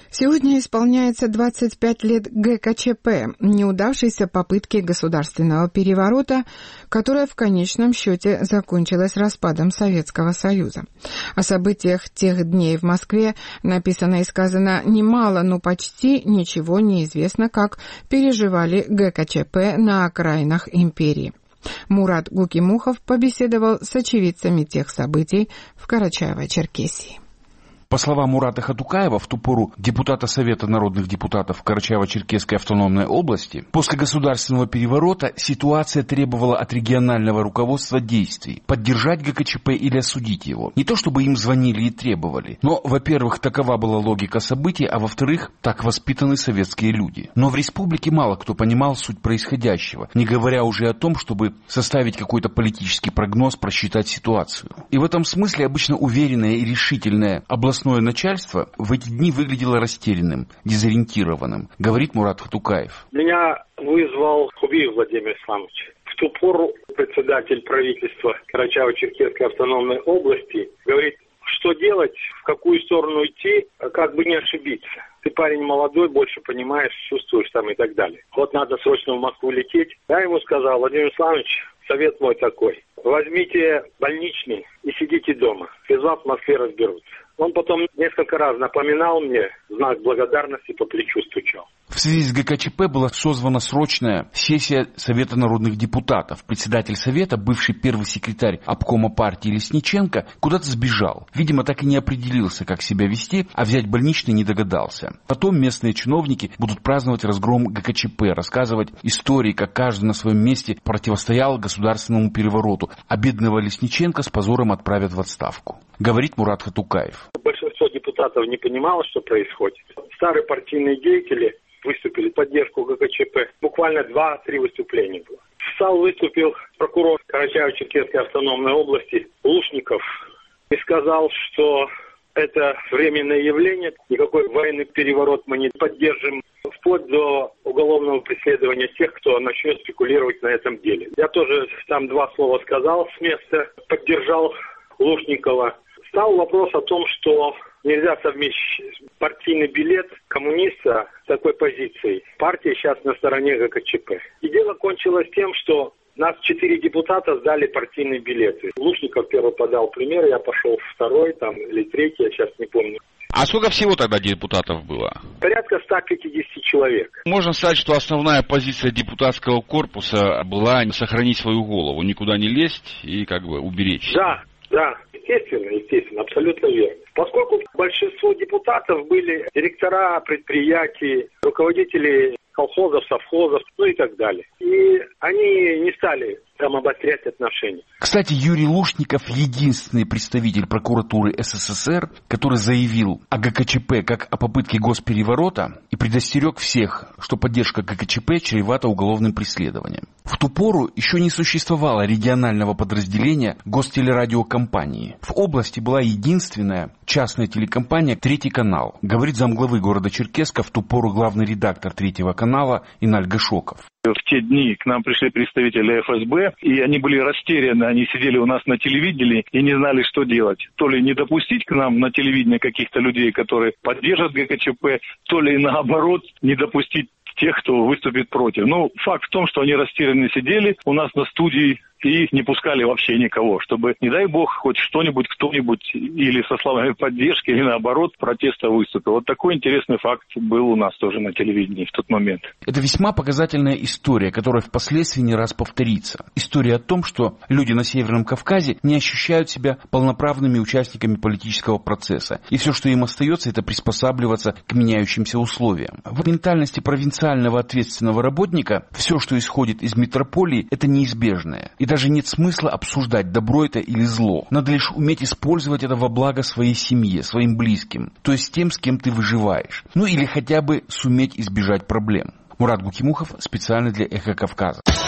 Сегодня исполняется 25 лет ГКЧП, неудавшейся попытки государственного переворота, которая в конечном счете закончилась распадом Советского Союза. О событиях тех дней в Москве написано и сказано немало, но почти ничего не известно, как переживали ГКЧП на окраинах империи. Мурат Гукимухов побеседовал с очевидцами тех событий в Карачаево-Черкесии. По словам Мурата Хатукаева, в ту пору депутата Совета народных депутатов Карачаево-Черкесской автономной области, после государственного переворота ситуация требовала от регионального руководства действий, поддержать ГКЧП или осудить его. Не то чтобы им звонили и требовали, но, во-первых, такова была логика событий, а во-вторых, так воспитаны советские люди. Но в республике мало кто понимал суть происходящего, не говоря уже о том, чтобы составить какой-то политический прогноз, просчитать ситуацию. И в этом смысле обычно уверенное и решительное областное начальство в эти дни выглядело растерянным, дезориентированным, говорит Мурат Хатукаев. Меня вызвал Хубиев Владимир Исламович. В ту пору председатель правительства Карачаево-Черкесской автономной области говорит, что делать, в какую сторону идти, как бы не ошибиться. Ты парень молодой, больше понимаешь, чувствуешь там и так далее. Вот надо срочно в Москву лететь. Я ему сказал, Владимир Исламович, совет мой такой. Возьмите больничный и сидите дома. Без вас в Москве разберутся. Он потом несколько раз напоминал мне, знак благодарности по плечу стучал. В связи с ГКЧП была созвана срочная сессия Совета народных депутатов. Председатель Совета, бывший первый секретарь обкома партии Лесниченко, куда-то сбежал. Видимо, так и не определился, как себя вести, а взять больничный не догадался. Потом местные чиновники будут праздновать разгром ГКЧП, рассказывать истории, как каждый на своем месте противостоял государственному перевороту, а бедного Лесниченко с позором отправят в отставку. Говорит Мурат Хатукаев. Большинство депутатов не понимало, что происходит. Старые партийные деятели выступили в поддержку ГКЧП. Буквально 2-3 выступления было. Встал, выступил прокурор Карачаево-Черкесской автономной области Лушников и сказал, что это временное явление, никакой военный переворот мы не поддержим, вплоть до уголовного преследования тех, кто начнет спекулировать на этом деле. Я тоже там 2 слова сказал с места, поддержал Лушникова. Стал вопрос о том, что нельзя совмещать партийный билет коммуниста с такой позицией. Партия сейчас на стороне ГКЧП. И дело кончилось тем, что нас 4 депутата сдали партийные билеты. Лушников первый подал пример, я пошел второй там, или третий, я сейчас не помню. А сколько всего тогда депутатов было? Порядка 150 человек. Можно сказать, что основная позиция депутатского корпуса была сохранить свою голову, никуда не лезть и как бы уберечь. Да, естественно, абсолютно верно. Поскольку большинство депутатов были директора предприятий, руководители колхозов, совхозов, и так далее. И они не стали там обострять отношения. Кстати, Юрий Лушников единственный представитель прокуратуры СССР, который заявил о ГКЧП как о попытке госпереворота и предостерег всех, что поддержка ГКЧП чревата уголовным преследованием. В ту пору еще не существовало регионального подразделения гостелерадиокомпании. В области была единственная частная телекомпания «Третий канал», говорит замглавы города Черкесска, в ту пору главный редактор «Третьего канала» Иналь Гашоков. В те дни к нам пришли представители ФСБ, и они были растеряны, они сидели у нас на телевидении и не знали, что делать. То ли не допустить к нам на телевидение каких-то людей, которые поддержат ГКЧП, то ли наоборот не допустить тех, кто выступит против. Но факт в том, что они растерянно сидели у нас на студии и не пускали вообще никого, чтобы, не дай бог, хоть что-нибудь, кто-нибудь или со словами поддержки, или наоборот, протеста выступил. Вот такой интересный факт был у нас тоже на телевидении в тот момент. Это весьма показательная история, которая впоследствии не раз повторится. История о том, что люди на Северном Кавказе не ощущают себя полноправными участниками политического процесса. И все, что им остается, это приспосабливаться к меняющимся условиям. В ментальности провинциального ответственного работника все, что исходит из метрополии, это неизбежное. И даже нет смысла обсуждать, добро это или зло. Надо лишь уметь использовать это во благо своей семье, своим близким, то есть тем, с кем ты выживаешь. Или хотя бы суметь избежать проблем. Мурат Гукимухов специально для Эхо Кавказа.